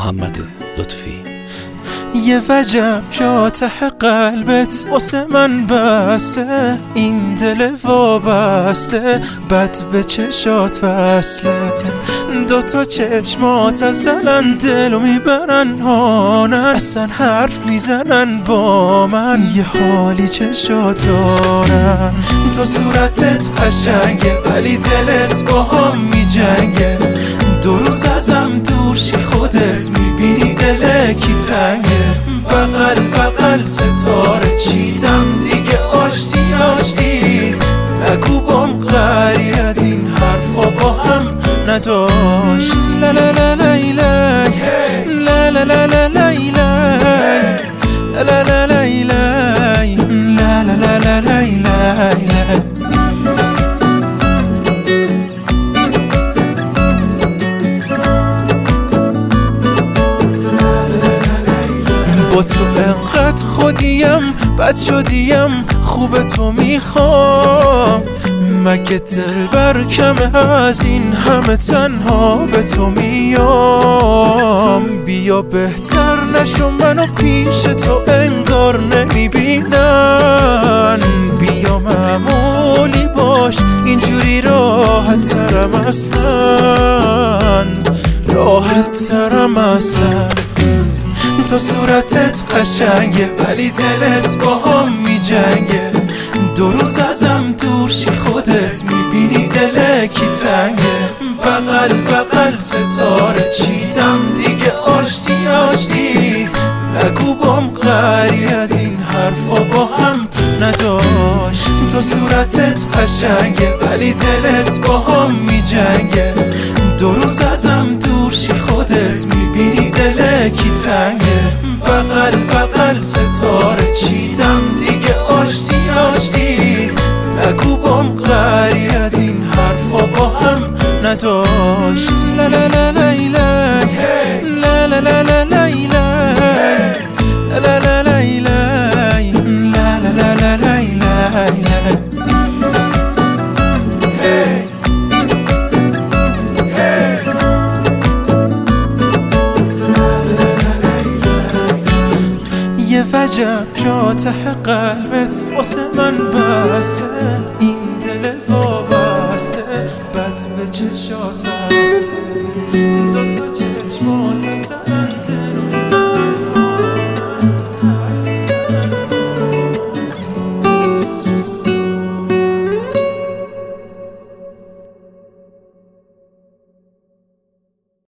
محمد لطفی. یه وجب جا ته قلبت واسه من بسته، این دل وابسته بد به چشات وصله. دوتا چشمات ازلن دلو میبرن هانن، اصلا حرف میزنن با من، یه حالی چشات دارن. تو صورتت قشنگه ولی دلت با هم میجنگه، دو روز ازم دور شی خودت میبینی دل کی تنگه. بغل بغل ستاره چیدم دیگه آشتی آشتی، نگو بام غری از این حرفا با هم نداشتی. لا لا لا لا لا لا لا لا لا لا لا لا لا لا لا. با تو انقدر خودیم بد شدیم، خوب تو میخوام، مگه دل بر کمه از این همه تنها به تو میام. بیا بهتر نشو منو پیش تو انگار نمیبینن، بیا معمولی باش اینجوری راحت ترم اصلا، راحت ترم اصلا. تو صورتت قشنگه ولی دلت با هم میجنگه، دو روز ازم دور شی خودت میبینی دل کی تنگه. بغل بغل ستاره چیدم دیگه آشتی آشتی، نگو بام غری از این حرفا با هم نداشت. تو صورتت قشنگه ولی دلت با هم میجنگه، دو روز ازم دور شی خودت میبینی دل کی تنگه. بغل بغل ستاره چیدم دیگه آشتی آشتی، نگو بام غری از این حرفا با هم نداشت. لا لا لا لا لا لا لا لا لا یه وجب جا ته قلبت واسه من بسته، این دل وابسته بد به چشات وصله. دوتا